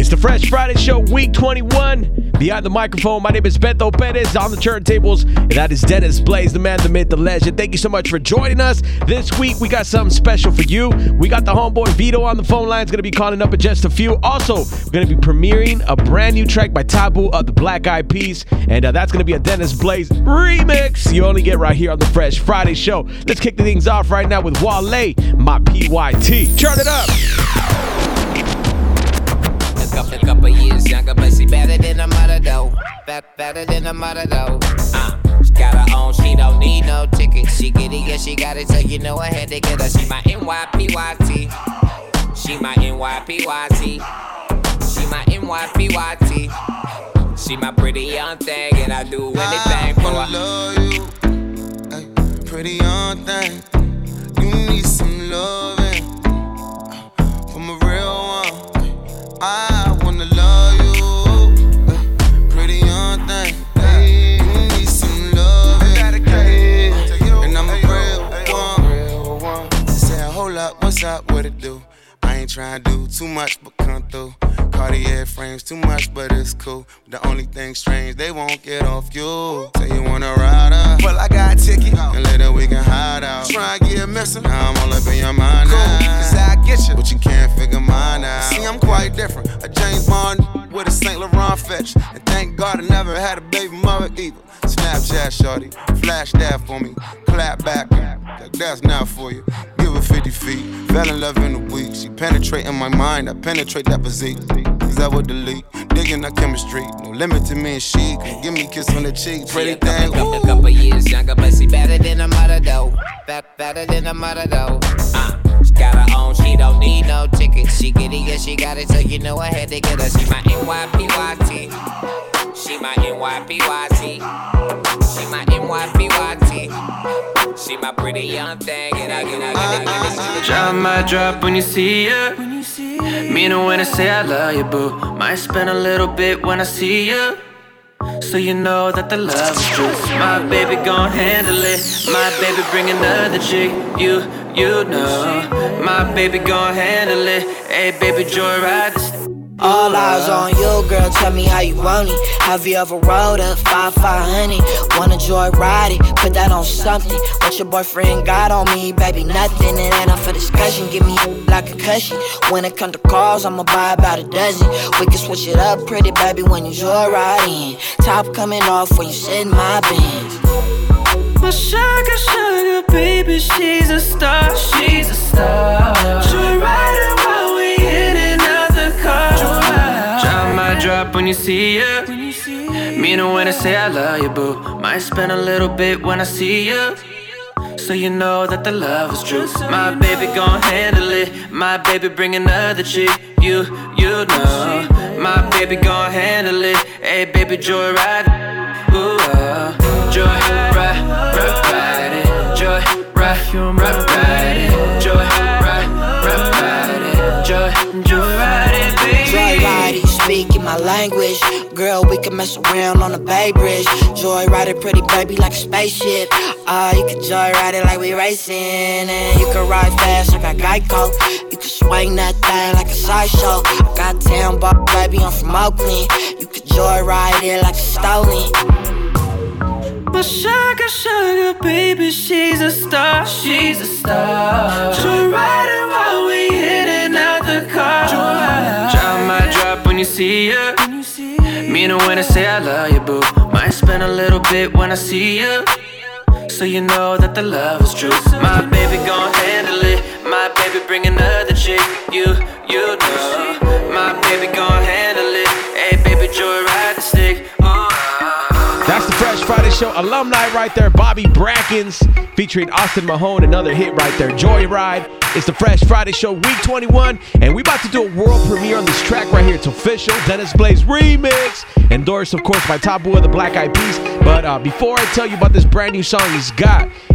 It's the Fresh Friday Show, week 21. Behind the microphone, my name is Beto Perez. On the turntables, and that is Dennis Blaze, the man, the myth, the legend. Thank you so much for joining us. This week, we got something special for you. We got the homeboy Vito on the phone line. He's going to be calling up in just a few. Also, we're going to be premiering a brand new track by Taboo of the Black Eyed Peas, and that's going to be a Dennis Blaze remix. You only get right here on the Fresh Friday Show. Let's kick the things off right now with Wale, My PYT. Turn it up. A couple years younger, but she better than a mother though. Better than a mother though. She got her own, she don't need no ticket. She get it, yeah, she got it, so you know I had to get her. She my NYPYT. She my NYPYT. She my NYPYT. She my pretty young thing, and I do anything for her. I love you, ay, pretty young thing. You need some loving from a real one. I wanna love you, pretty young thing. Hey, you need some loving, hey, and I'm a real one. Say, hold up, what's up, what it do? I ain't tryna do too much, but come through. Cartier frames too much, but it's cool. The only thing strange, they won't get off you. Say you wanna ride up, well I got a ticket, and later we can hide out. Try and get missing, now I'm all up in your mind now. Cause I get you, but you can't figure mine out. See, I'm quite different, a James Bond with a St. Laurent fetch. And thank God I never had a baby mother either. Snapchat shorty, flash that for me. Clap back, that's not for you. Give her 50 feet, fell in love in a week. She penetrate in my mind, I penetrate that physique. Cause I would delete, digging her chemistry. No limit to me and she can give me a kiss on the cheek. Pretty thing, a couple years younger, but she better than a mother though. Better than a mother though. She got her own, she don't need no ticket. She get it, yeah, she got it, so you know I had to get her. She my NYPYT. She my NYPYT. She my NYPYT. She my pretty young thing, and I get it. Drop my drop when you see ya. Meaning when I say I love you, boo. Might spend a little bit when I see ya. So you know that the love is true. My baby gon' handle it. My baby bring another chick. You know. My baby gon' handle it. Hey baby, joyride this. All eyes on you, girl, tell me how you want it. Have you ever rode a 500? Wanna joyride it, put that on something. What your boyfriend got on me, baby, nothing. It ain't up for discussion, give me like a cushion. When it come to cars, I'ma buy about a dozen. We can switch it up pretty, baby, when you joyriding. Top coming off when you sit in my Benz. My sugar, baby, she's a star. She's a star. Joyriding while we hitting out the car. Drop my drop when you see ya. Meaning when I say I love you, boo. Might spend a little bit when I see ya. So you know that the love is true. My baby gon' handle it. My baby bring another chick. You know. My baby gon' handle it. Hey baby, joyride. Ooh, joyride it. Joyride it. Joyride it, baby. Joyride, you speaking my language. Girl, we can mess around on the Bay Bridge. Joyride it pretty, baby, like a spaceship. You can joyride it like we racing. And you can ride fast like a Geico. You can swing that thing like a sideshow. I got town bar, baby, I'm from Oakland. You can joyride it like a stolen. My sugar, baby, she's a star. She's a star. Joyriding while we hitting out the car. Drop my drop when you see ya. Meaning when I say I love you, boo. Might spend a little bit when I see ya. So you know that the love is true. My baby gon' handle it. My baby bring another chick. You know. My baby gon' handle it. Hey baby, joyride the stick. That's the Fresh Friday Show alumni right there. Bobby Brackens featuring Austin Mahone, another hit right there. Joyride. It's the Fresh Friday Show, week 21, and we about to do a world premiere on this track right here. It's official, Dennis Blaze remix, endorsed, of course, by Taboo of the Black Eyed Peas. But before I tell you about this brand new song he's got,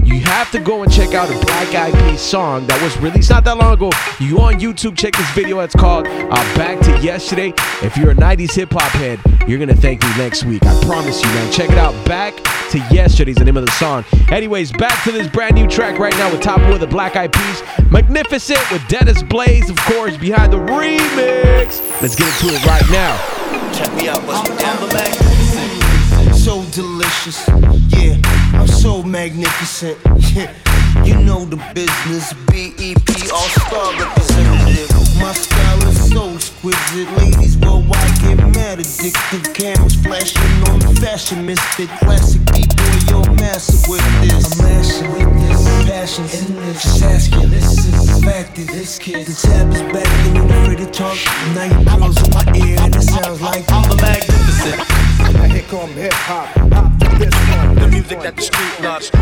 you have to go and check out a Black Eyed Peas song that was released not that long ago. You go on YouTube, check this video. It's called Back to Yesterday. If you're a 90s hip-hop head, you're going to thank me next week. I promise you, man. Check it out. Back to Yesterday is the name of the song. Anyways, back to this brand new track right now with Top Boy, the Black Eyed Peas. Magnificent with Dennis Blaze, of course, behind the remix. Let's get into it right now. Check me out, bust me down. So delicious, yeah, I'm so magnificent, yeah. You know the business, BEP All-Star representative. My style is so exquisite, ladies worldwide get mad addictive. Cameras flashing on the fashion misfit. Classic B-boy, you're massive with this. I'm mashing with this, passion in this. Just asking, this is a fact that this kid. The tab is back and you're afraid to talk. Now your girls in my ear and it sounds like I'm the magnificent. Now here come hip-hop, hop to this one. The music that the street loves,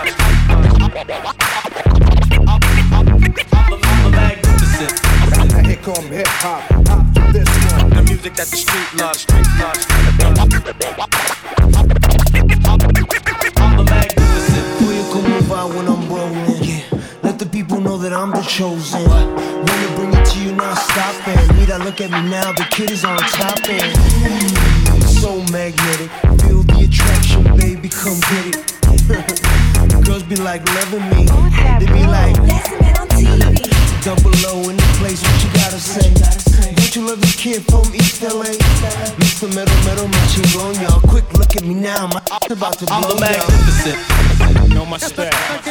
I'm the magnificent. Now here come hip-hop, hop to this one. The music that the street loves, I'm the magnificent. Boy, you can move out when I'm rolling, yeah. Let the people know that I'm the chosen. Wanna bring it to you, not stopping. Need I look at me now, the kid is on top end. So magnetic, feel the attraction, baby, come get it. Girls be like loving me, they be like, double O in the place, what you gotta say? Don't you love this kid from East LA? Mr. Metal, machine gun, y'all. Quick look at me now, my about to blow. I'm the magnificent. Know my style.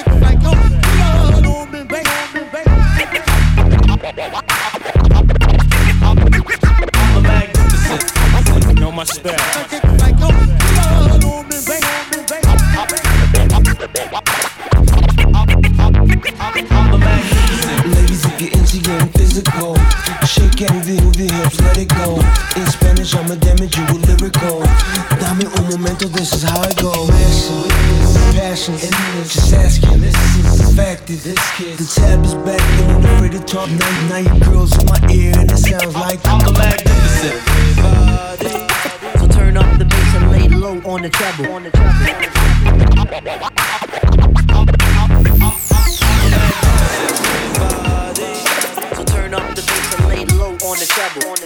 I'm the magnificent. Know my style. Ladies, if you're into getting physical, shake and move your hips, let it go. In Spanish, I'ma damage you with lyrical. Dame un momento, this is how it goes. Passion, just asking, this is a fact that this kid. The tab is back, and I'm afraid to talk. Now your girls in my ear, and it sounds like I'm the magnificent. So turn up the bass and lay low on the treble. So turn up the bass and lay low on the treble.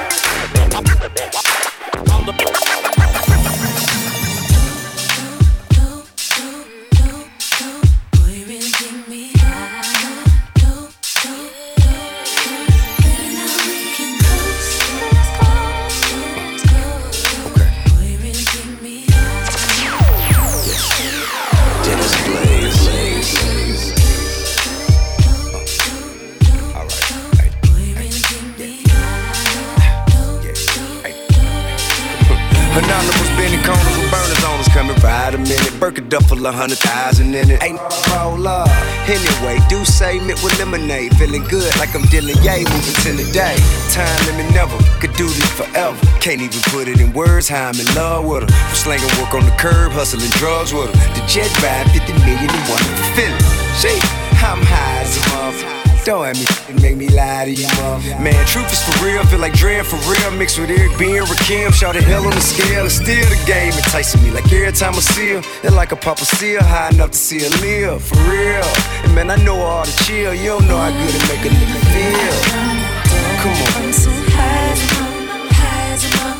Anonymous bending corners with burners on us coming right a minute. Burka duffel, 100,000 in it. Ain't roll up. Anyway, do say mint with lemonade. Feeling good like I'm dealing yay, moving to the day. Time limit never, could do this forever. Can't even put it in words how I'm in love with her. I'm slanging work on the curb, hustling drugs with her. The jet ride, 50 million in one feeling. Shit, I'm high as a motherfucker. Don't have me make me lie to you, man. Truth is for real, feel like Dre for real. Mixed with Eric B and Rakim, shout the hell on the scale. It's still the game, enticing me like every time I see her. It's like a Papa seal, high enough to see her live, for real. And man, I know all the chill, you don't know how good it make a nigga feel. Come on. I'm so high as a mom.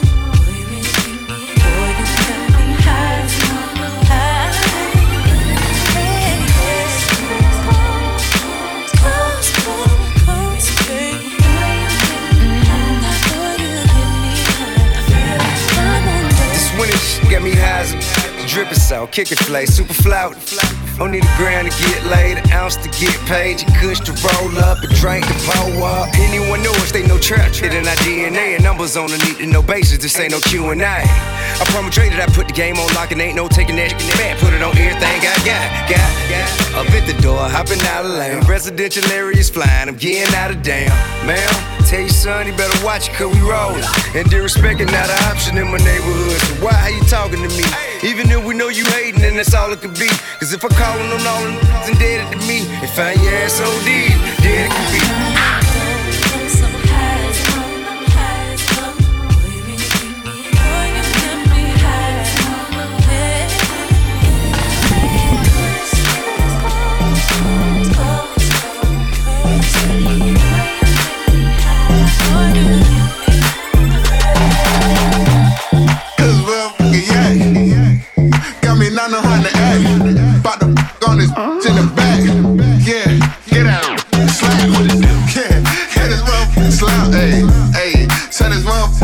Got me high as a drippin' salt, kick it flay, super flout. Don't need a grand to get laid, an ounce to get paid. You kush to roll up and drink to pour up. Anyone know if they no trap, it in our DNA and numbers on a need to know basis. This ain't no Q&A. I promise Dre that I put the game on lock and ain't no taking that back. Put it on everything I got. Up at the door, hopping out of lane. Residential areas flying, I'm getting out of damn. Ma'am, tell your son he better watch it cause we rollin'. And disrespecting not an option in my neighborhood. So why are you talking to me? Even if we know you hating, then that's all it could be. Cause if I calling on all them and dead to me, and find your ass OD, dead it could be.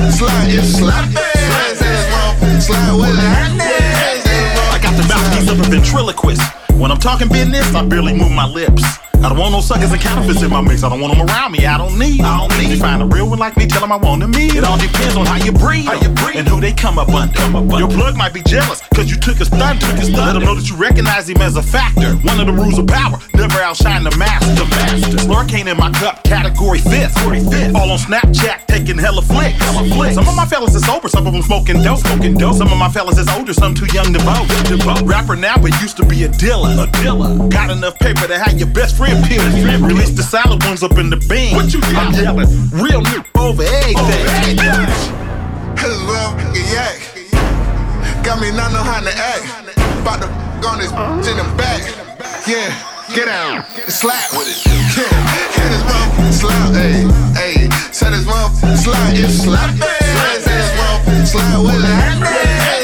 slide, it's slapping. Slide with the hands. I got the mouthpiece of a ventriloquist. When I'm talking business, I barely move my lips. I don't want no suckers and counterfeits in my mix. I don't want them around me. I don't need. You find a real one like me, tell them I want them me. It all depends on how you breathe and who they come up under. Your plug might be jealous, cause you took his thunder. Let them know that you recognize him as a factor. One of the rules of power, never outshine the master. Slurricane in my cup, category fifth. All on Snapchat, taking hella flicks. Some of my fellas is sober, some of them smoking dope. Some of my fellas is older, some too young to vote. Rapper now, but used to be a dealer. Got enough paper to have your best friend peel. Release the solid ones up in the bean. What you I'm yelling, real new over everything. Hello, yak. Got me not know how to act. About to on this in the back. Yeah, get out, slap with it. Yeah, hit this mouth, slap, ayy. Set his mouth, slide, it's slapping. Slide with it.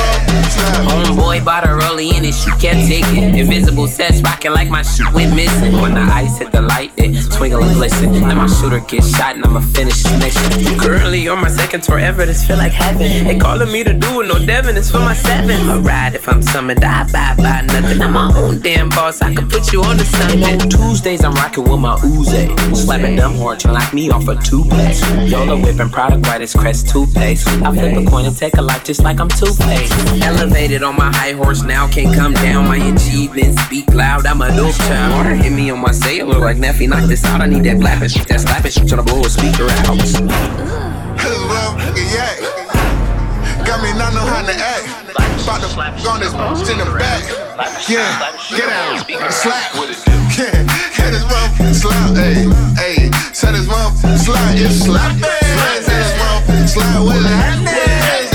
Homeboy bought a rollie in it, she kept taking. Invisible sets rocking like my shit went missing. When the ice hit the light, it twinkle and glisten. Then my shooter gets shot and I'ma finish this mission. Currently on my second tour ever, this feel like heaven. They calling me to do it, no Devin, it's for my 7. I ride if I'm summoned, I buy nothing. I'm my own damn boss, I can put you on to something. And on Tuesdays I'm rocking with my Uzi. Slapping dumb horn, trying to knock me off a 2-play. Yola whipping product white as Crest toothpaste. I flip a coin and take a life just like I'm Two-Face. Elevated on my high horse now, can't come down. My achievements speak loud, I'm a dope child. Water hit me on my sailor like Neffy, knock this out. I need that blapping shit, that slapping shit, tryna blow a speaker out. Hello, yak. Got me not know how to act. About to on this in the back. Yeah, get out, slap with it. Yeah, hit his mouth, slap, ayy. Set his mouth, slide, it's slapping. Slide with it.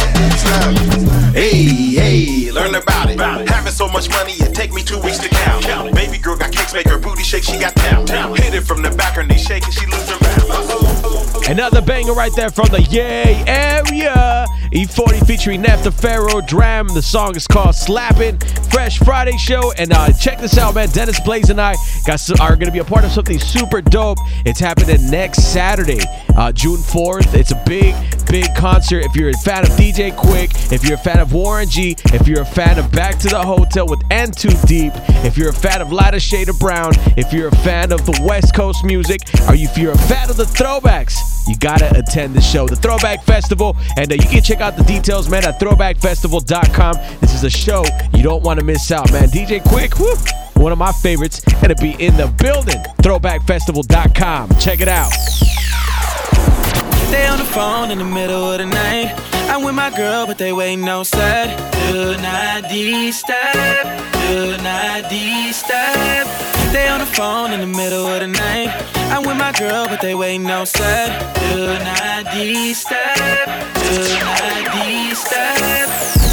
Hey, learn about it. Having so much money, it take me 2 weeks to count. Baby girl got cakes, make her booty shake, she got down. Hit it from the back, her knee shaking, she lose her balance. Another banger right there from the Yay area. E40 featuring Nefta Pharaoh Dram. The song is called Slappin'. Fresh Friday show. And check this out, man. Dennis Blaze and I are going to be a part of something super dope. It's happening next Saturday, June 4th. It's a big concert. If you're a fan of DJ Quick, if you're a fan of Warren G, if you're a fan of Back to the Hotel with N Too Deep, if you're a fan of Lighter Shade of Brown, if you're a fan of the West Coast music, or if you're a fan of the throwbacks, you gotta attend the show, the Throwback Festival. And you can check out the details, man, at throwbackfestival.com. This is a show you don't want to miss out, man. DJ Quick, whoo, one of my favorites, gonna be in the building. Throwbackfestival.com. Check it out. Stay on the phone in the middle of the night. I'm with my girl, but they waiting outside. Do not disturb. Do not disturb. Stay on the phone in the middle of the night. I'm with my girl, but they waiting outside. Do not disturb. Do not disturb.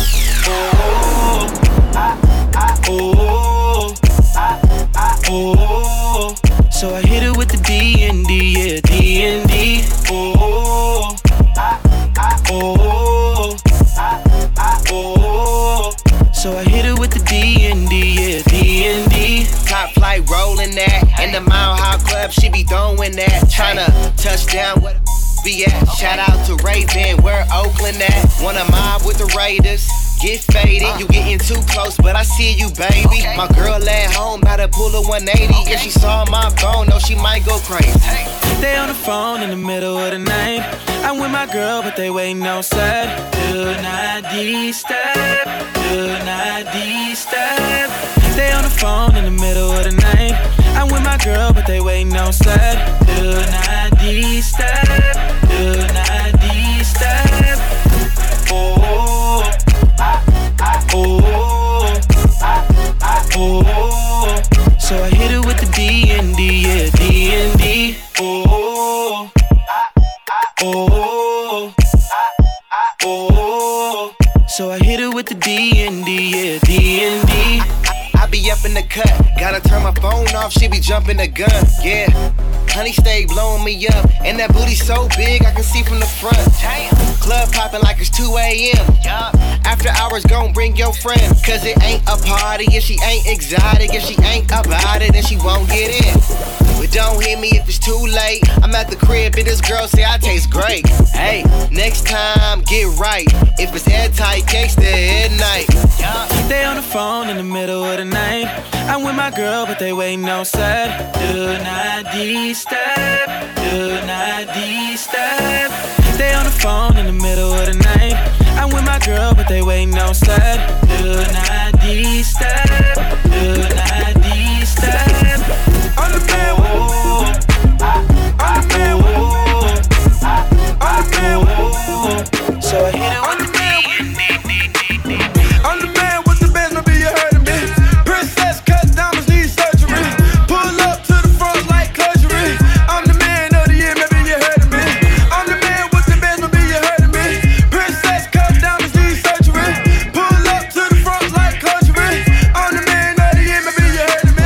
Oh, oh, oh. So I hit it with the D&D, yeah, D&D. Oh, oh, oh. So I hit it with the D&D, yeah, D&D. Top flight rolling that. In the Mile High Club, she be throwing that. Tryna touch down with be at. Shout out to Raven, where Oakland at. Wanna mob with the Raiders. Get faded, you getting too close, but I see you, baby. My girl at home, bout to pull a 180. If she saw my phone, no, she might go crazy. Stay on the phone in the middle of the night. I'm with my girl, but they waiting outside. Do not disturb. Do not disturb. Stay on the phone in the middle of the night. I'm with my girl, but they waiting outside. Do not disturb. Do not disturb. Oh, oh, oh. So I hit it with the D&D, yeah, D&D. Oh, oh, oh. So I hit it with the D&D, yeah, D&D. I be up in the cut, gotta turn my phone off, she be jumping the gun, yeah. Honey stay blowing me up, and that booty so big I can see from the front. Damn. club popping like it's 2 a.m. After hours, gon' bring your friend. Cause it ain't a party if she ain't exotic. If she ain't about it, then she won't get in. But don't hit me if it's too late. I'm at the crib and this girl say I taste great. Hey, next time, get right. If it's airtight, gangsta at night. They on the phone in the middle of the night. I'm with my girl, but they waiting outside. Do not disturb. Do not disturb. They on the phone in the middle of the night. I'm with my girl, but they waiting outside. Do not disturb. Do not disturb. I'm the man. I'm the man. I'm the man. So I hit it on the man. I'm the man with the bands, maybe you heard of me. Princess cut diamonds need surgery. Pull up to the front like luxury. I'm the man of the year, maybe you heard of me. I'm the man with the bands, maybe you heard of me. Princess cut diamonds need surgery. Pull up to the front like luxury. I'm the man of the year, maybe you heard of me.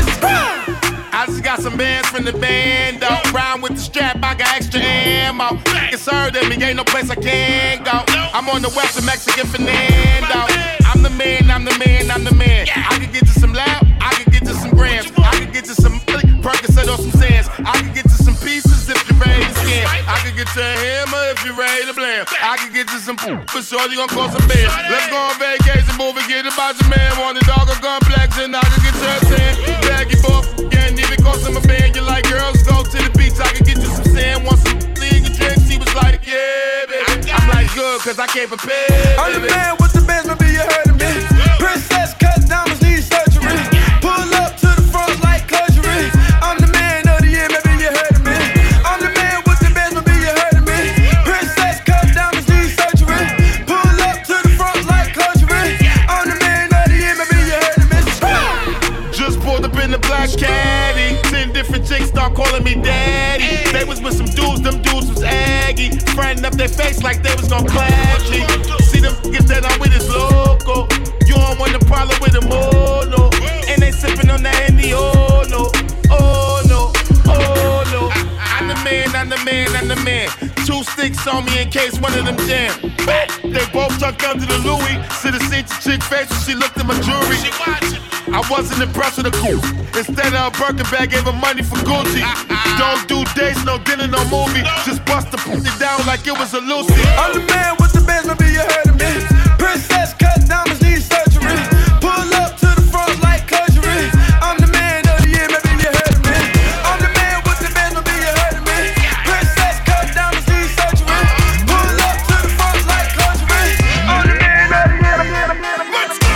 I just got some bands from the band, though. Round with the strap, I got extra ammo. It's heard of me, ain't no place I can't go. I'm on the west of Mexican Fernando. I'm the man, I'm the man, I'm the man. I can get to some loud, I can get to some grams. I can get to some Percocet or some sands. I can get to some pieces if you're ready to scan. I can get to a hammer if you're ready to blam. I can get to some for sure you gon' call some band. Let's go on vacation, move and get about your man. Want a dog or complex and I can get to a 10. Baggy boy, again, even cost him a band. You like girls, go to the beach, I can get you some sand. Want some league and drinks, he was like, yeah, baby. I'm like, good, cause I can't prepare. I'm the man with the bands, maybe you heard of me. Princess cut diamonds need surgery. Pull up to the front like luxury. I'm the man of the year, maybe you heard of me. I'm the man with the bands, maybe you heard of me. Princess cut diamonds need surgery. Pull up to the front like luxury. I'm the man of the year, maybe you heard of me. Just pulled up in the black caddy. 10 different chicks start calling me daddy. They was with some dudes, them dudes was aggy. Frontin' up their face like they was gon' clash me. See them niggas that I'm with is local. You don't want a problem with them, oh no. And they sippin' on that Henny, oh no. Oh no, oh no. I'm the man, I'm the man, I'm the man. 2 sticks on me in case one of them jam. They both tucked under the Louis. Should've seen the chick face when she looked at my jewelry. I wasn't impressed with the coupe. Instead of a Birkin bag, gave her money for Gucci. Don't do dates, no dinner, no movie. Just bust the pussy down like it was a Lucy. I'm the man with the bands, maybe you heard of me. Princess cut diamonds need surgery. Pull up to the front like luxury. I'm the man of the year, maybe you heard of me. I'm the man with the bands, maybe you heard of me. Princess cut diamonds need surgery. Pull up to the front like luxury. I'm the man of the year, let's go.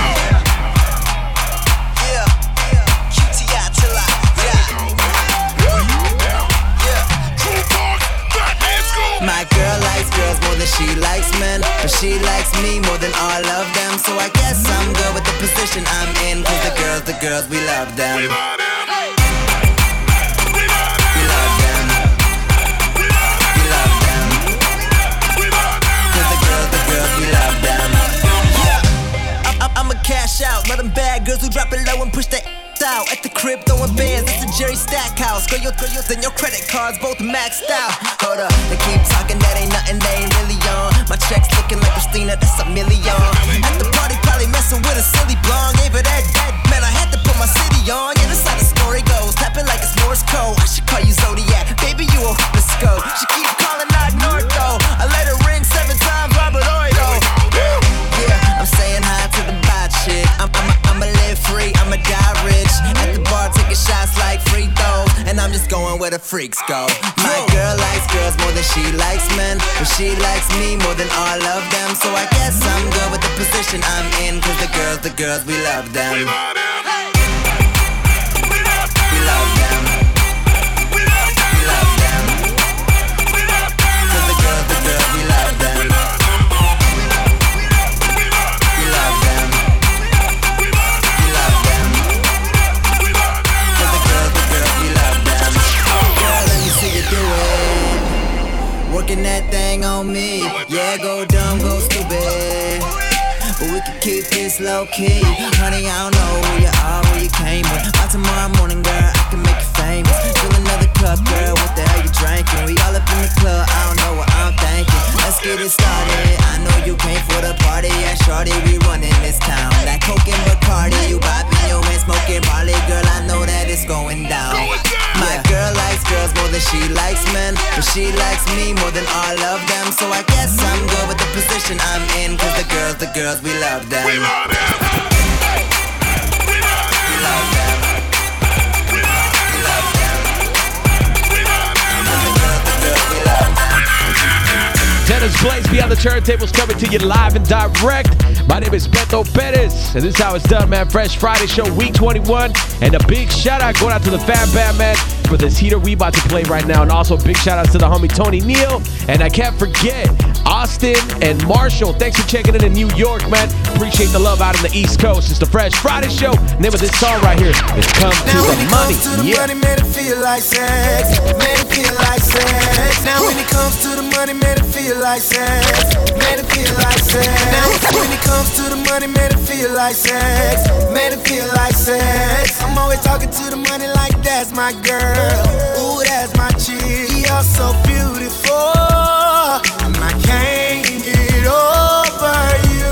Yeah, QTI till I die. My girl likes girls more than she likes men, but she likes me more than all of them. So I guess I'm good with the position I'm in. Cause the girls, we love them. We love them. We love them. We love them. Cause the girls, we love them. Yeah, I'ma cash out. Let them bad girls who drop it low and push that out. At the crib throwing bands, it's a Jerry Stackhouse. Girl, and your credit cards both maxed out. Hold up, they keep talking, that ain't nothing, they ain't really on. My check's looking like Christina, that's $1 million. At the party, probably messing with a silly blonde. Gave her that, man, I had to put my city on. Yeah, that's how the story goes, tapping like it's Morse code. I should call you Zodiac, baby, you a scope. She keep calling out North though. I let her ring 7 times, Robert Oido. Yeah, I'm saying hi to the bot chick. I'ma live free, I'ma die rich. At the bar, taking shots like free throws, and I'm just going where the freaks go. My girl likes girls more than she likes men, but she likes me more than all of them. So I guess I'm good with the position I'm in. Cause the girls, we love them. We love them. We love them. We love them. We love them. We love them. Cause the girls, we love them. We love them. We love them. We love them. Cause the girls, we love them. Girl, let me see you do it. Working that thing on me. Yeah, go dumb, go stupid. But we can keep this low key. Honey, I don't know who you are, where you came with. By tomorrow morning, girl, I can make you famous. Fill another cup, girl, what the hell you drinking? We all up in the club, I don't know what I'm thinking. Let's get it started. I know you came for the party, and shorty, we running this town. That coke and Bacardi, you bopping your man, smoking Marley, girl, I know that it's going down. My girl likes girls more than she likes men, but she likes me more than all of them. So I guess I'm good with the position I'm in, cause the girls, we love them. We love them. We love them. We love them. We love them. Dennis Blaze beyond the turntables coming to you live and direct. My name is Beto Perez, and this is how it's done, man. Fresh Friday show, week 21. And a big shout out going out to the Fam Bam, man, for this heater we about to play right now. And also big shout out to the homie Tony Neal. And I can't forget Austin and Marshall. Thanks for checking in New York, man. Appreciate the love out in the East Coast. It's the Fresh Friday show. Name of this song right here is Come to the Money. Money made it feel like sex. Made it feel like sex. Now when it comes to the money, made it feel like sex. Made it feel like sex. Now when it comes to the money, made it feel like sex. Made it feel like sex. I'm always talking to the money like that's my girl. Ooh, that's my chick. You're so beautiful, and I can't get over you.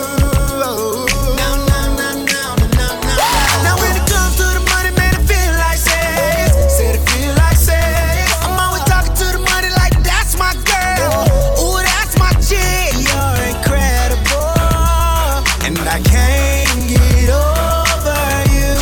Now when it comes to the money, man, it feel like sex. Said it feel like sex. I'm always talking to the money like that's my girl. Ooh, that's my chick. You're incredible, and I can't get over you.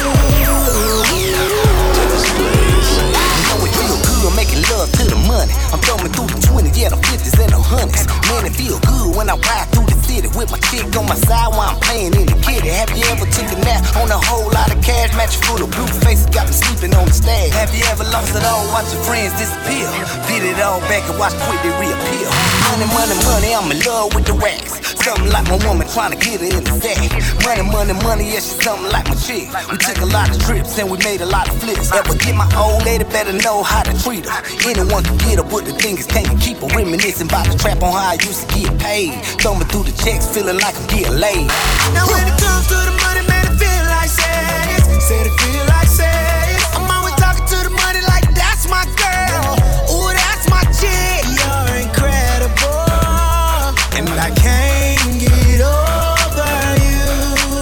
Making love to the money. I'm thumbing through the 20s, yeah, the 50s and the 100s. Man, it feel good when I ride through the city with my chick on my side while I'm playing in the kitty. Have you ever took a nap on a whole lot of cash? Match full of blue faces, got me sleeping on the stage. Have you ever lost it all, watch your friends disappear? Did it all back and watch quick they reappear. Money, money, money, I'm in love with the racks. Something like my woman trying to get her in the sack. Money, money, money, yeah, she's something like my chick. We took a lot of trips and we made a lot of flips. Ever get my old lady, better know how to treat her. Anyone can get her, but the thing is, can't you keep her? Reminiscing about the trap on how I used to get paid. Thumbing through the checks, feeling like I'm getting laid. Now when it comes to the money, man, it feel like sex. Said it feel like sex. I'm always talking to the money like that's my girl. Ooh, that's my chick. You're incredible, and I can't get over you.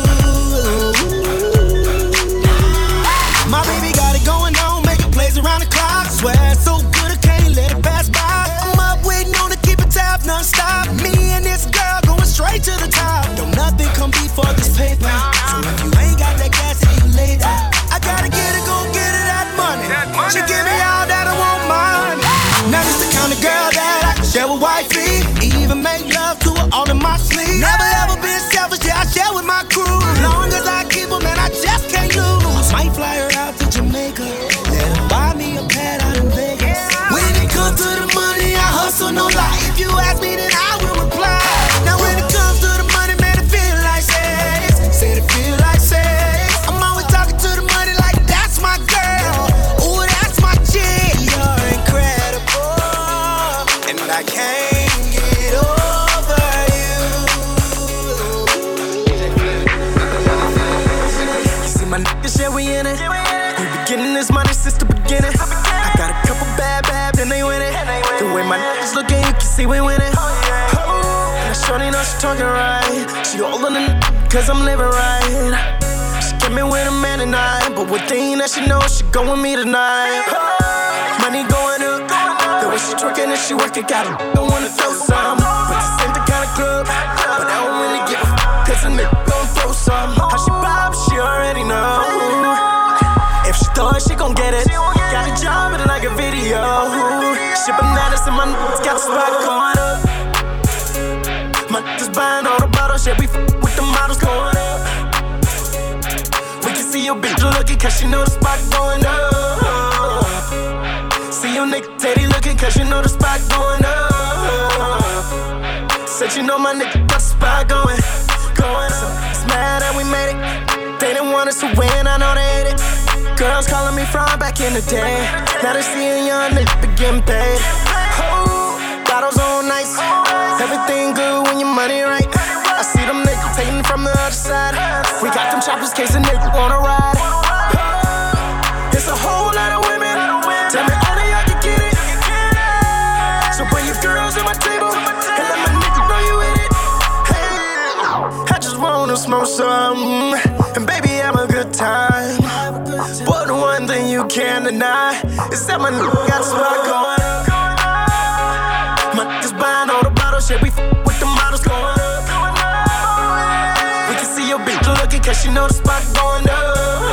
My baby got it going on, making plays around the clock. Swear it's so good I can't let it pass by. I'm up waiting on to keep it tab non-stop. Me and this girl going straight to the top. Don't nothing come before this paper. So if you ain't got that gas, it you later. I gotta get it, go get it, that money. She give me all that I want mine. Now this the kind of girl that I can share with wifey. Even make love to her all in my sleep. Never ever been selfish, yeah, I share with my crew. Long as I keep her, man, I just can't lose. Might fly her out to Jamaica. Let her buy me a pad out in Vegas. When it comes to the money, I hustle, no lie. If you ask me, then I will reply. Now when it comes to the money, man, it feel like sex. Said it feel like sex. I'm always talking to the money like that's my girl. Ooh, that's my chick. You're incredible, and I can't get over you. You see my niggas, yeah, we in it. We be getting this money since the beginning. I got a couple bad, then they win it. The way my niggas looking, you can see we winning. And shorty know she talking right. She older than cause I'm living right. She kept me with a man tonight, but one thing that she knows, she go with me tonight. Money going up, the way she twerking and she working, got her don't wanna throw some. But this ain't the kind of club, but I don't really give a f***, cause a nigga gon' throw some. How she pop, she already know. If she throw it, she gon' get it. Got a job and like a video. Shit bananas and my niggas got the spot going up. My niggas buying all the bottles, yeah, we f*** with the models going up. We can see your bitch looking cause she know the spot going up. See your nigga steady looking cause you know the spot going up. Said you know my nigga got the spot going up. It's mad that we made it. They didn't want us to win, I know they hate it. Girls calling me from back in the day. Now they seeing young niggas be getting paid. Oh, bottles on nice. Everything good when your money right. I see them niggas taking from the other side. We got them choppers casing niggas wanna ride. It's a whole lot of women. Tell me all of y'all can get it. So bring your girls to my table. want some, and baby, have a good time. But the one thing you can't deny is that my nigga got a spot going up. My niggas buying all the bottles, shit, we with the models going up. We can see your bitch looking, cause she know the spot going up.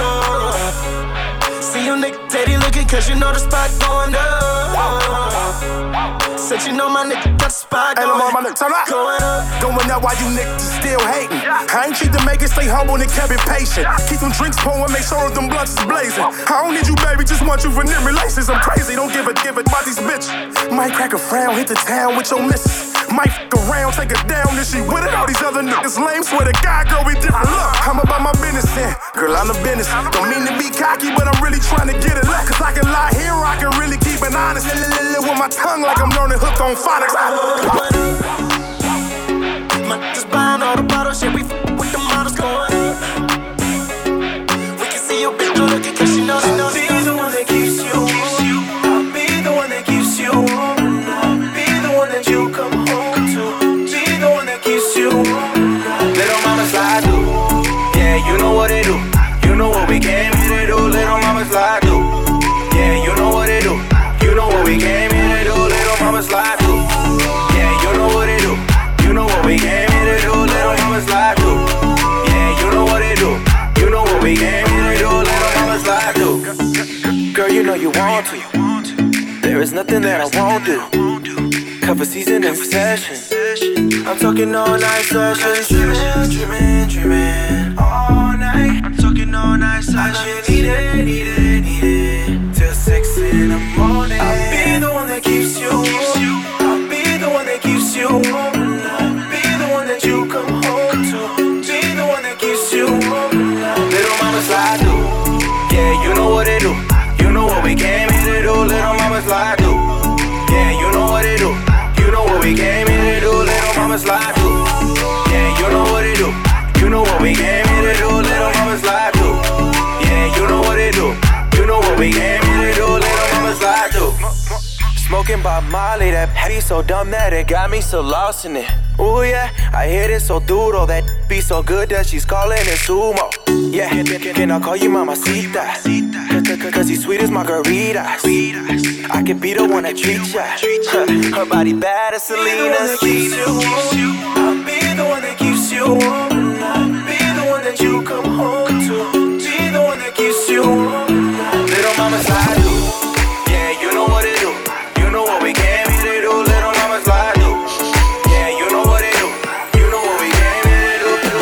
See your nigga steady looking, cause you know the spot going up. Said you know my nigga got the spot going up. Going up while you niggas still hating. I ain't cheat to make it, stay humble and kept it patient. Keep them drinks pouring, make sure them blunts is blazing. I don't need you, baby, just want you for new relations. I'm crazy, don't give a about these bitches. Might crack a frown, hit the town with your missus. Might f*** around, take her down, and she with it. All these other niggas lame, swear to God, girl, we different. Look, I'm about my business, and girl, I'm the business. Don't mean to be cocky, but I'm really trying to get it up. Cause I can lie here, or I can really keep it honest. With my tongue like I'm learning hook on phonics. My just buying all the bottles, shit, we with the models going up. We can see your bitch looking, cause she knows, I'll be the one that keeps you warm. I'll be the one that keeps you warm. I'll be the one that you come home to. Be the one that keeps you warm. Little mama slide through. Yeah, you know what it do. You know what we came here to do. Little mama slide through. Yeah, you know what it do. You know what we came here to do. Little mama slide through. Yeah, you know what it do. You know what we came here to do. Little mama slide through. Yeah, you know what it do. You know what we came here to do. Little mama slide through. Girl, you know you want to. There is nothing that I won't do. Cover season in session. I'm talking all night sessions. Dreaming all night. Talking all night sessions. Need it till 6 in the morning. I'll be the one that keeps you warm. I'll be the one that keeps you warm. I'll be the one that you come home to. Be the one that keeps you warm. Little mama slide through. Yeah, you know what it do. You know what we came here to do. Little mama slide through. Yeah, you know what it do. You know what we came here to do. Little mama slide through. Yeah, you know what it do. You know what we came here to do. Little mama slide through. Yeah, you know what it do. You know what we came here to do. Little mama slide through. Smoking Bob Marley, that patty so dumb that it got me so lost in it. Ooh yeah, I hit it so duro, that be so good that she's calling it sumo. Yeah, can I call you mamacita? Cause he's sweet as margaritas. I can be the one that treats ya. Her body bad as Selena. I'll be the one that keeps you warm. I'll be the one that you come home to. Be the one that keeps you warm. Little mama slide through. Yeah, you know what it do. You know what we came here to do. Little mama slide through. Yeah, you know what it do. You know what we came here to do.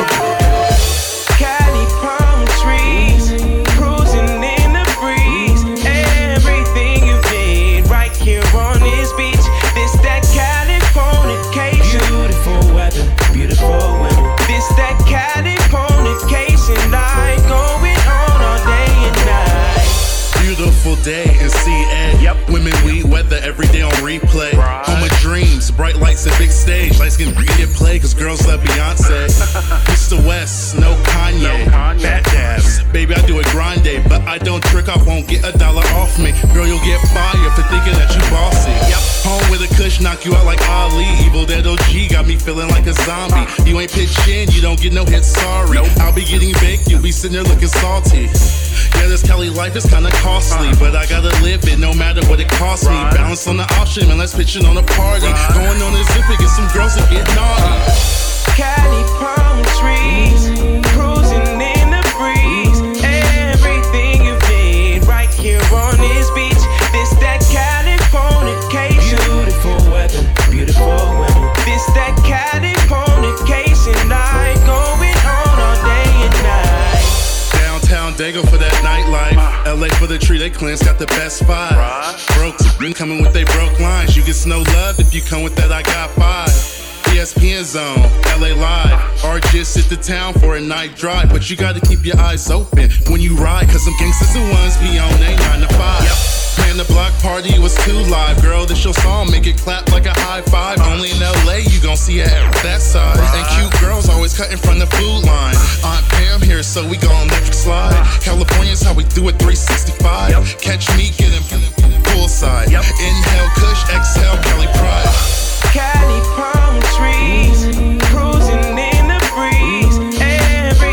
Cali palm trees, cruising in the breeze. Everything you need right here on this beach. This that Californication. Beautiful weather, beautiful women. This that Californication. Night going on all day and night. Beautiful day in CA. Yep. Women, weed, weather, every day on replay. Right. Home of dreams, bright lights and big stage. Lights can get play, cause girls love Beyonce. Mr. West, no Kanye. Bad dabs, baby, I do it grande. But I don't trick off, won't get $1 off me. Girl, you'll get fired for thinking that you bossy. Yep. Home with a kush, knock you out like Ali. Evil Dead OG got me feeling like a zombie. You ain't pitched in, you don't get no hits, sorry. Nope. I'll be getting baked, you'll be sitting there looking salty. Yeah, this Cali life is kinda costly, but I gotta live it no matter what it costs me. Balance on the option, man, let's pitch it on a party. Going on a zip and get some girls that get naughty. Cali palm trees, cruising in the breeze. Everything you need right here on this beach. This that Californication. Beautiful weather, beautiful women. This that Californication. Night going on all day and night. Downtown Dago for that nightlife. LA for the tree they cleanse, got the best vibe. Broke coming with they broke lines. You get no love if you come with that. I got 5. ESPN Zone, LA Live. Or just hit the town for a night drive. But you gotta keep your eyes open when you ride, cause some gangsters and ones be on they 9 to 5. Yep. Man, the block party was too live. Girl, this your song, make it clap like a high five. Only in LA you gon' see it at that side. And cute girls always cutting from the food line. Aunt Pam here, so we gon' electric slide. California's how we do it 365. Yep. Catch me getting poolside. Yep. Inhale Kush, exhale Cali Pride. Cali palm trees, cruising in the breeze. Every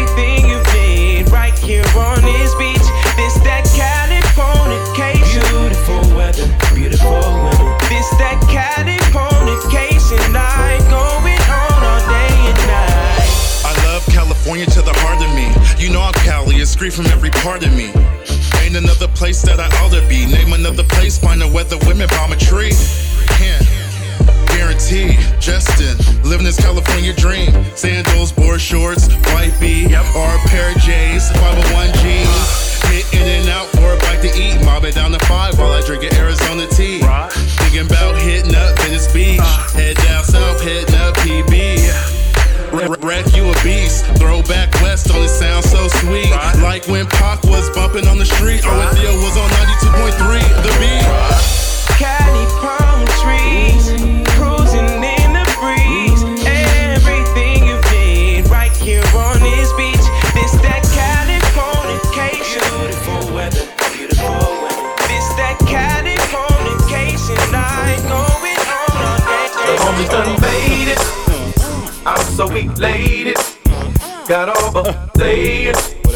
grief from every part of me. Ain't another place that I ought to be. Name another place, find out where the women bomb a tree. Can't guarantee. Justin, living this California dream. Sandals, board shorts, white bee, or a pair of J's, 501 jeans. Hit in and out for a bite to eat. Mob it down to 5 while I drink an Arizona tea. Thinking about hitting up Venice Beach. Head down south, hitting up PB. Wreck you a beast. Throwback west on it sounds so sweet. Like when Pac was bumping on the street. Or when Theo was on 92.3 The Beat. Cali palm trees, cruising in the breeze. Everything you need right here on this beach. This that Californication. Beautiful weather, beautiful weather. This that Californication. I ain't going on all day. Homie done made it. I'm so elated. Got overlaid.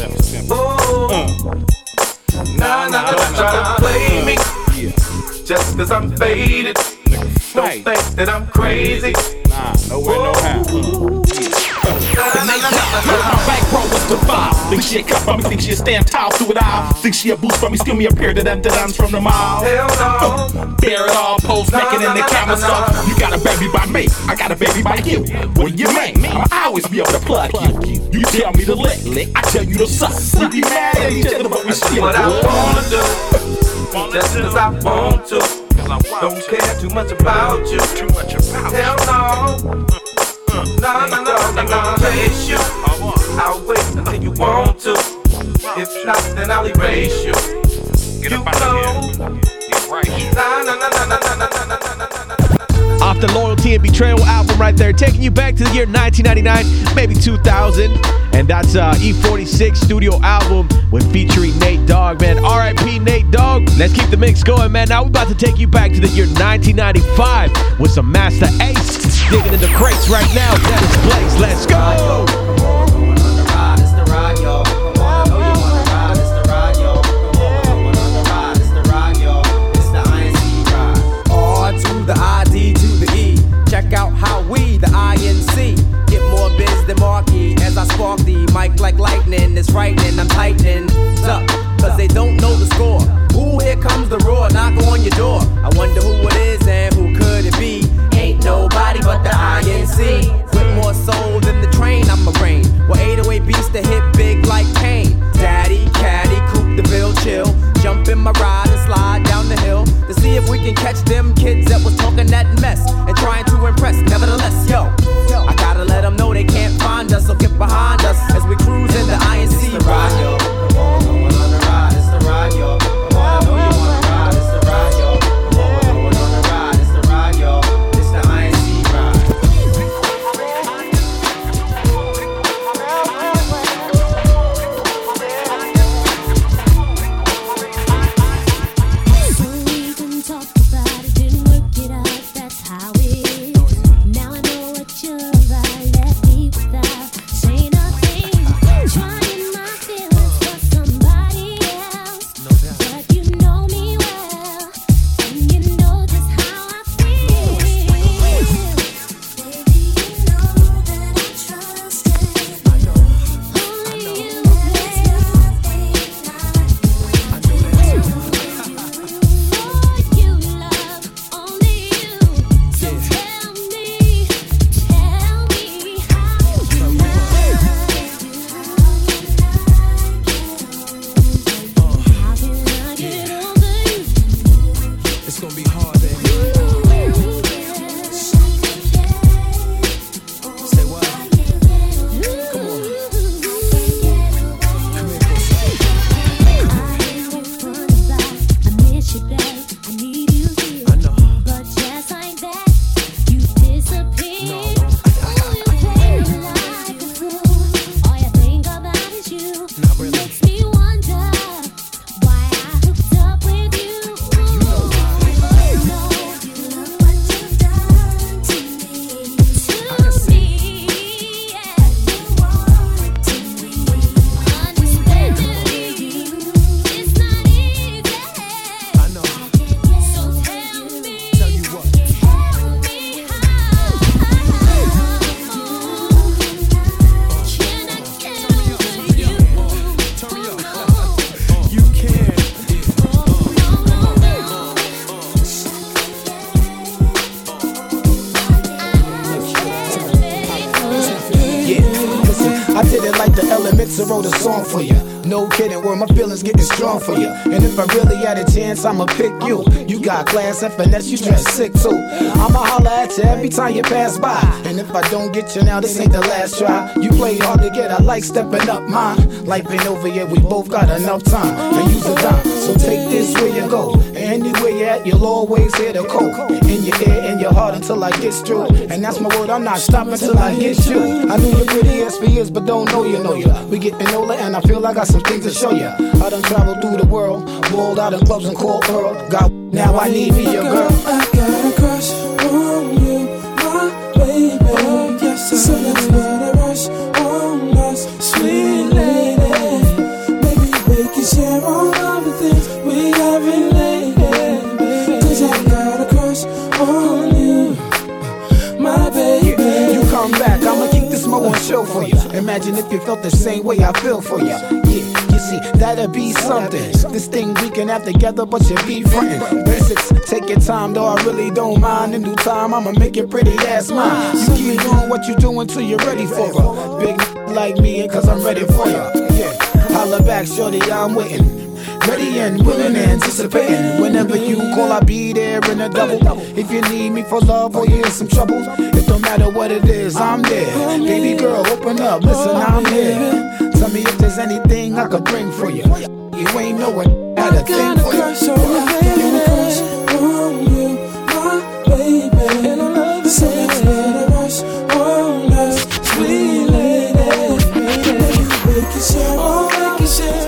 Nah, don't try to play me. Just cause I'm faded. Don't think that I'm crazy. Nowhere, no how. My bankroll was divine. Think she a cut from me, think she a stand tall through it all. Think she a boost from me, skill me a pair of them from the mall. Hell no. Bear it all, pose naked in the camera stuff. You got a baby by me, I got a baby by you. What do you mean? I'll always be able to plug you. You tell me to lick, I tell you to suck. We be mad at each other, but we still what I wanna do. Just cause I want to. Don't care too much about you. Hell no. No, chase you. I'll wait until you want to. If not, then I'll erase you. Get up out of here. Off the Loyalty and Betrayal album right there, taking you back to the year 1999, maybe 2000. And that's E46 studio album with featuring Nate Dogg, man. R.I.P. Nate Dogg. Let's keep the mix going, man. Now we're about to take you back to the year 1995 with some Master Ace digging in the crates right now. Dennis Blaze, let's go. The ID to the E. Check out how we, the INC, get more biz than Marquee. As I spark the mic like lightning, it's frightening. I'm tightening up, cause they don't know the score. Ooh, here comes the roar, knock on your door. I wonder who it is and who could it be? Ain't nobody but the INC. With more soul than the train, I'm a brain. Well, 808 beats to hit big like Kane. Daddy, caddy, coupe the bill, chill. Jump in my ride and slide down the hill to see if we can catch them kids that was talking that mess and trying to impress. Nevertheless, yo, I gotta let them know they can't find us, so get behind us as we cruise in the INC ride, yo. Come on the ride, it's the ride, yo. Come on, I know you wanna ride, it's the ride, yo. Come on, on the ride. did it like the Elements and wrote a song for you. No kidding, where my feelings getting strong for you. And if I really had a chance, I'ma pick you. You got class and finesse, you dress sick too. I'ma holler at you every time you pass by. And if I don't get you now, this ain't the last try. You play hard to get, I like stepping up mine. Life ain't over yet, we both got enough time to use a dime. So take this where you go. Anywhere you at, you'll always hear the coke. In your ear, in your heart until I get through. And that's my word, I'm not stopping till I get you. I knew you pretty as for years, but don't know you. We getting older and I feel I got some things to show you. I done traveled through the world, rolled out in clubs and called Earl. God, now I need me a girl. I got a crush on you, my baby. Yes, so let's let a rush on us, sweet lady. Maybe we can share all of the things we haven't lately. 'Cause I got a crush on you, my baby. You come back, I'ma keep this mo on show for you. Imagine if you felt the same way I feel for you. Yeah, you see, that'd be something. This thing we can have together, but you be frontin'. Basics, take your time, though I really don't mind. In due time, I'ma make it pretty ass mine. You keep doing what you doing till you're ready for her. Big like me, cause I'm ready for you. Yeah, holla back, shorty, I'm waiting. Ready and willing and anticipating. Whenever you call, I'll be there in a double. If you need me for love or you're in some trouble, it don't matter what it is, I'm there. Baby girl, open up, listen, I'm here. Tell me if there's anything I could bring for you. You ain't know what had a thing for you. I got a crush on you, my baby. And I love you so let's let a rush on us, sweet lady. We can share all we can share.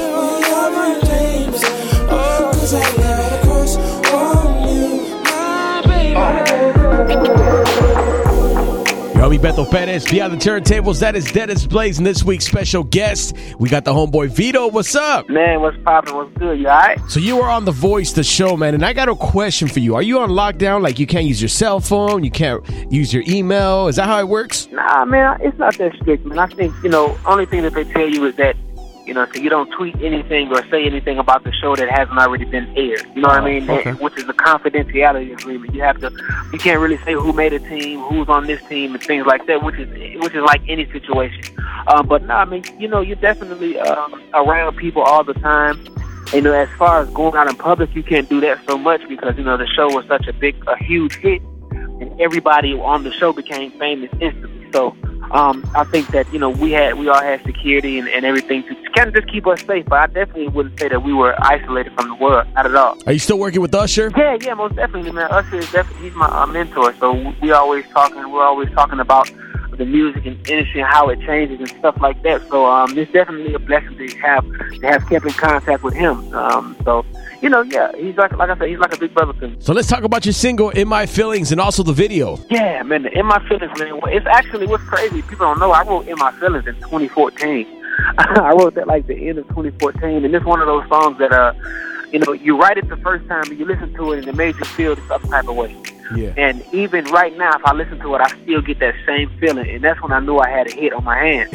Yo, me Beto Perez, Beyond the Turntables. That is Dennis Blaze, and this week's special guest, we got the homeboy Vito. What's up? Man, what's poppin'? What's good? You alright? So you were on The Voice, the show, man, and I got a question for you. Are you on lockdown? Like you can't use your cell phone, you can't use your email? Is that how it works? Nah, man, it's not that strict, man. I think, only thing that they tell you is that, so you don't tweet anything or say anything about the show that hasn't already been aired. You know what I mean? Okay. Which is a confidentiality agreement. You can't really say who made a team, who's on this team, and things like that, which is like any situation. But no, I mean, you're definitely around people all the time. As far as going out in public, you can't do that so much because the show was such a huge hit, and everybody on the show became famous instantly. So. I think that we all had security and everything to kind of just keep us safe, but I definitely wouldn't say that we were isolated from the world, not at all. Are you still working with Usher? Yeah, most definitely, man. Usher is definitely, he's my mentor, so we're always talking about the music and industry and how it changes and stuff like that. So it's definitely a blessing to have kept in contact with him. He's like I said, he's like a big brother to me. So let's talk about your single, In My Feelings, and also the video. Yeah, man, the In My Feelings, man. It's actually what's crazy. People don't know, I wrote In My Feelings in 2014. I wrote that like the end of 2014, and it's one of those songs that, you write it the first time and you listen to it and it made you feel some type of way. Yeah. And even right now, if I listen to it, I still get that same feeling, and that's when I knew I had a hit on my hands.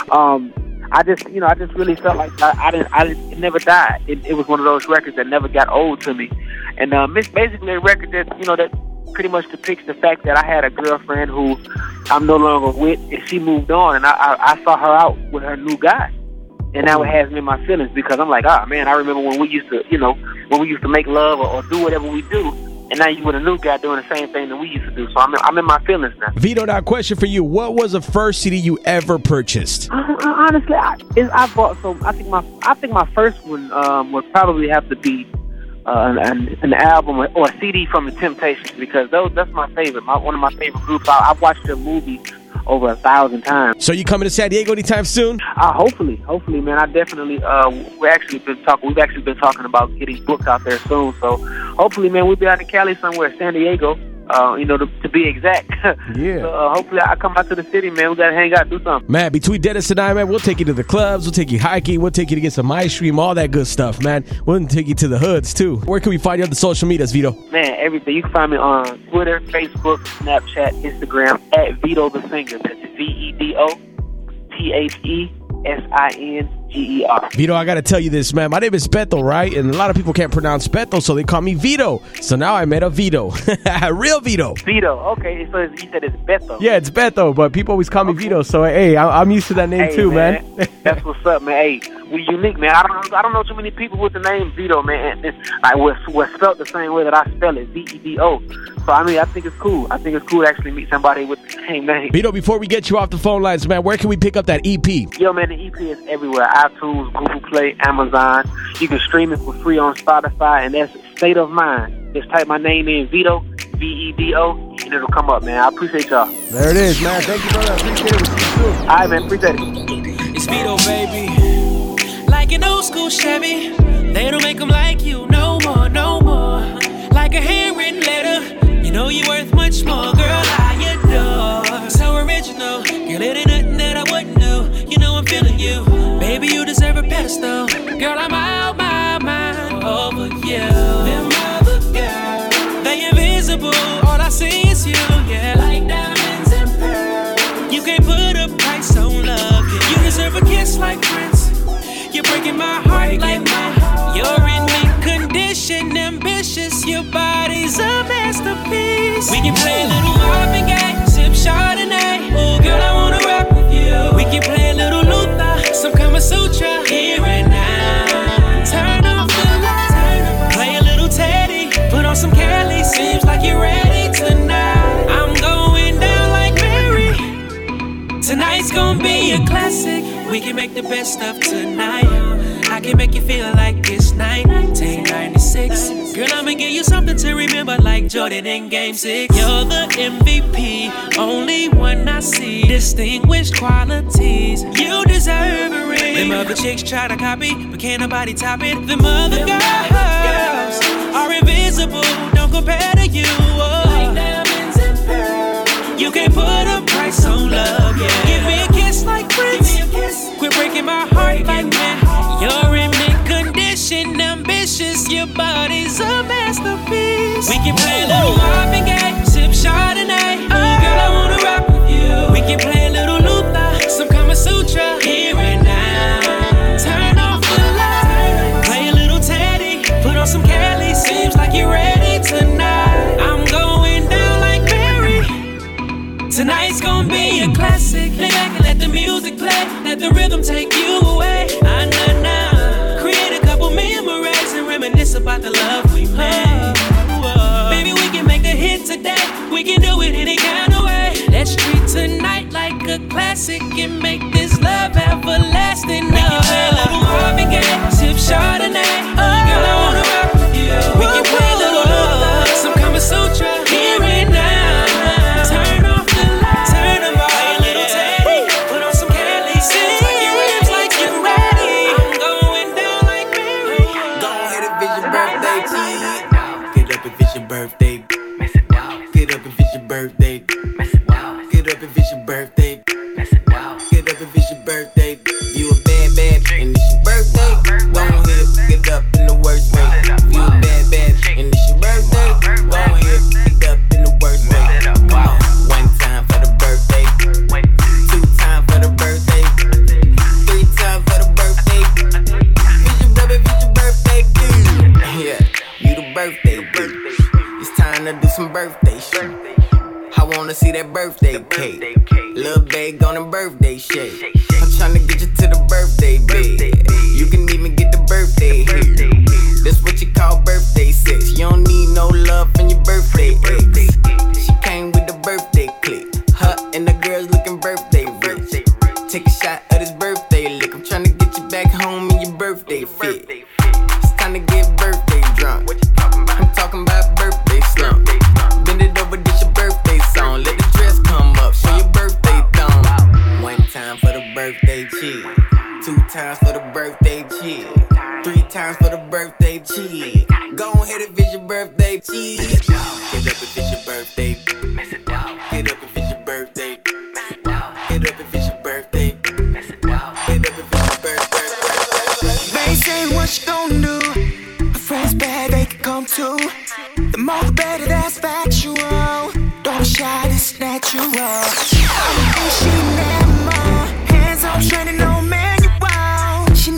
I just really felt like it never died. It was one of those records that never got old to me, and it's basically a record that that pretty much depicts the fact that I had a girlfriend who I'm no longer with, and she moved on, and I saw her out with her new guy, and now it has me in my feelings because I'm like, man, I remember when we used to make love or do whatever we do. And now you with a new guy doing the same thing that we used to do. So I'm in my feelings now. Vito, now question for you. What was the first CD you ever purchased? Honestly, I bought some. I think my first one would probably have to be an album or a CD from The Temptations because that's my favorite. One of my favorite groups. I've watched their movie over 1,000 times. So you coming to San Diego anytime soon? Hopefully, man. I definitely. We've actually been talking about getting booked out there soon. So hopefully, man, we'll be out in Cali somewhere, San Diego. To be exact. Yeah. So hopefully I come out to the city, man. We gotta hang out, do something. Man, between Dennis and I, man, we'll take you to the clubs, we'll take you hiking, we'll take you to get some ice cream, all that good stuff, man. We'll take you to the hoods too. Where can we find you on the social medias, Vito? Man, everything. You can find me on Twitter, Facebook, Snapchat, Instagram at Vito the Singer. That's VEDO THESINGER. G-E-R. Vito, I got to tell you this, man. My name is Beto, right? And a lot of people can't pronounce Beto, so they call me Vito. So now I made a Vito. Real Vito. Vito. Okay, so you said it's Beto. Yeah, it's Beto, but people always call me Vito. So, hey, I'm used to that name too, man. That's what's up, man. Hey, we're unique, man. I don't know too many people with the name Vito, man. It's like we're spelled the same way that I spell it, V-E-D-O. So, I mean, I think it's cool. I think it's cool to actually meet somebody with the same name. Vito, before we get you off the phone lines, man, where can we pick up that EP? Yo, man, the EP is everywhere. iTunes, Google Play, Amazon. You can stream it for free on Spotify, and that's State of Mind. Just type my name in, Vito, V-E-D-O, and it'll come up, man. I appreciate y'all. There it is, man. Thank you, brother. I appreciate it. We'll see you soon. All right, man. Appreciate it. It's Vito, baby. Like an old school Chevy. They don't make them like you no more, no more. Like a handwritten letter. You know you're worth much more, girl, I adore. So original, girl, it ain't nothing that I wouldn't do. You know I'm feeling you, baby, you deserve a pedestal. Girl, I'm out my mind over you. Them other girls, they invisible, all I see is you. Yeah, like diamonds and pearls. You can't put a price on love, yeah. You deserve a kiss like Prince. You're breaking my heart like mine. You're in mint condition, ambitious. Your body's a masterpiece. We can play a little Marvin Gaye, sip Chardonnay. Oh, girl, I wanna rock with you. We can play a little Luther, some Kama Sutra, here and now. Turn off the lights, play a little Teddy, put on some Kelly. Seems like you're ready tonight. I'm going down like Mary. Tonight's gonna be a classic. We can make the best of tonight. I can make you feel like it's 1996. Girl, I'ma give you something to remember like Jordan in Game 6. You're the MVP, only one I see. Distinguished qualities, you deserve a ring. Them other chicks try to copy, but can't nobody top it. Them other girls are invisible, don't compare to you. Like diamonds and pearls. You can't put a price on love, yeah. Give me a kiss like Prince. Quit breaking my heart like man. You're in mint condition, ambitious. Your body's a masterpiece. We can play a little Marvin Gaye, sip Chardonnay. Oh, girl, I wanna rock with you. We can play a little Luther, some Kama Sutra, here and now. Turn off the lights, play a little Teddy, put on some Kelly. Seems like you're ready tonight. I'm going down like Mary. Tonight's gonna be a classic. Lay back and let the music play. Let the rhythm take you away. Nah. Create a couple memories and reminisce about the love we made. Baby, we can make a hit today. We can do it any kind of way. Let's treat tonight like a classic and make this love everlasting. We can play a little Marvin Gaye, sip Chardonnay. Oh, girl, I wanna rock with you. We can play a little love, some Kama Sutra, here and now. Turn off the lights, turn them off. Play a little Teddy, put on some Kelly. Seems like you're ready. I'm going down like Mary. Go ahead and vision birthday, cheese. Get up and vision birthday. Get up and vision birthday. Get up and vision birthday. Get up and vision birthday. You a bad and it's your birthday. Go ahead, get up in the worst way. You a bad and it's your birthday. Go ahead, get up in the worst way. Come on, one time for the birthday, two times for the birthday, three times for the birthday. Vision birthday, dude. Yeah, you the birthday dude. It's time to do some birthday shit. I wanna see that birthday cake. Lil' bag on the birthday shake. I'm tryna get you to the birthday bed. You can even get the birthday here. That's what you call birthday sex. You don't need no love from your birthday ex. She came with the birthday click. Her and the girls looking birthday rich. Take a shot of this birthday lick. I'm tryna get you back home in your birthday fit. It's time to get birthday drunk. I'm talking about birthday slump. Bend it over, this your birthday song. Let the dress come up, show your birthday thong. One time for the birthday chill. Two times for the birthday chill. Three times for the birthday chill. Go ahead and visit your birthday chill. Get up and visit your birthday. Get up and visit your birthday. Get up and visit your birthday. Get up and visit your birthday. They say what you gonna do. A friend's bad, they can come too. The more the better, that's factual. Don't be shy, it's natural. I'm a she never more. Hands on training, no manual. She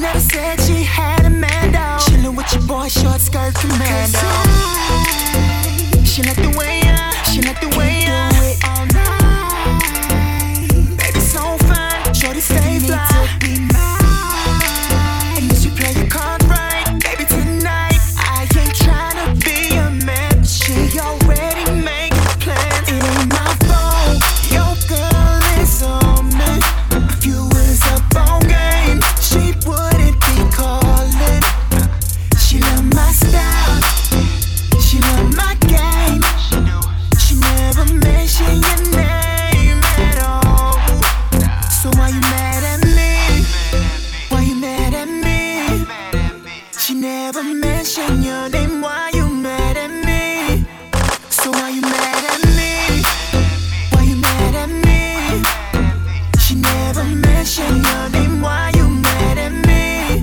mention your name, why you mad at me?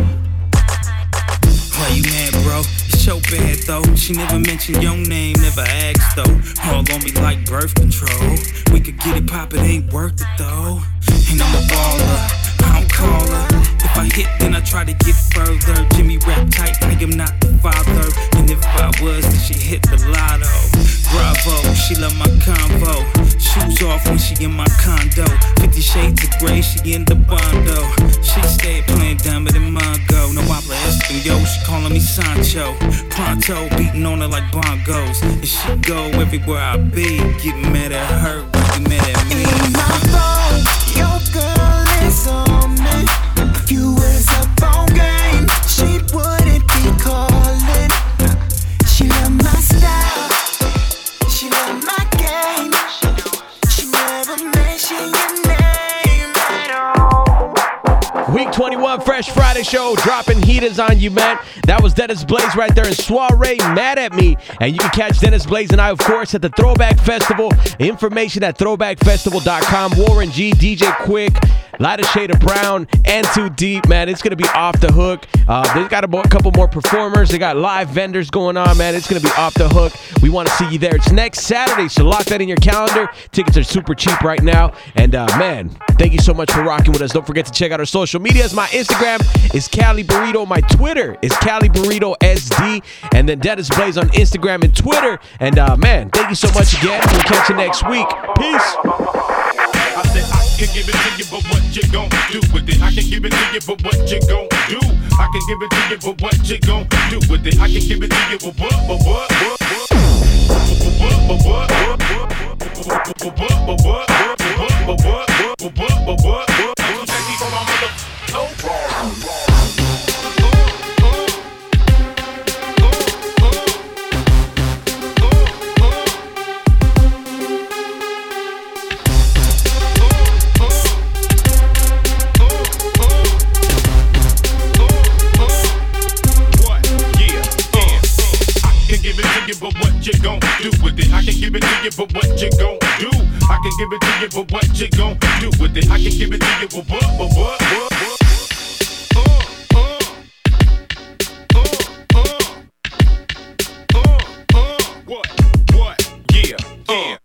Why you mad, bro? It's so bad, though. She never mentioned your name, never asked, though. All on me like birth control. We could get it pop, it ain't worth it, though. And I'm a baller, I don't call her. If I hit, then I try to get further. Jimmy rap tight, I am not the father. And if I was, then she hit the lotto. Bravo, she love my convo. Shoes off when she in my condo. 50 shades of gray, she in the bondo. She stayed playing dumber than Mongo. No habla Espanol, she calling me Sancho. Pronto, beating on her like bongos. And she go everywhere I be. Get mad at her, get mad at me. My phone, your girl is on me. If you was up on game, she wouldn't be calling. She love my style, she love my game. She never mentioned your name at all. Week 21 Fresh Friday show, dropping heaters on you, man. That was Dennis Blaze right there in Soiree, Mad at Me. And you can catch Dennis Blaze and I, of course, at the Throwback Festival. Information at throwbackfestival.com. Warren G, DJ Quick, Lighter Shade of Brown, and Too Deep, man. It's going to be off the hook. They've got a couple more performers. They got live vendors going on, man. It's going to be off the hook. We want to see you there. It's next Saturday, so lock that in your calendar. Tickets are super cheap right now. And, man, thank you so much for rocking with us. Don't forget to check out our social medias. My Instagram is Cali Burrito. My Twitter is Cali Burrito SD. And then Dennis Blaze on Instagram and Twitter. And, man, thank you so much again. We'll catch you next week. Peace. I said I can give it to you, but what you gon' do with it? I can give it to you, but what you gon' do? I can give it to you, but what you gon' do with it? I can give it to you, but what? But what you gon' do with it? I can give it to you, but what you gon' do? I can give it to you, but what you gon' do with it? I can give it to you, but what? Yeah.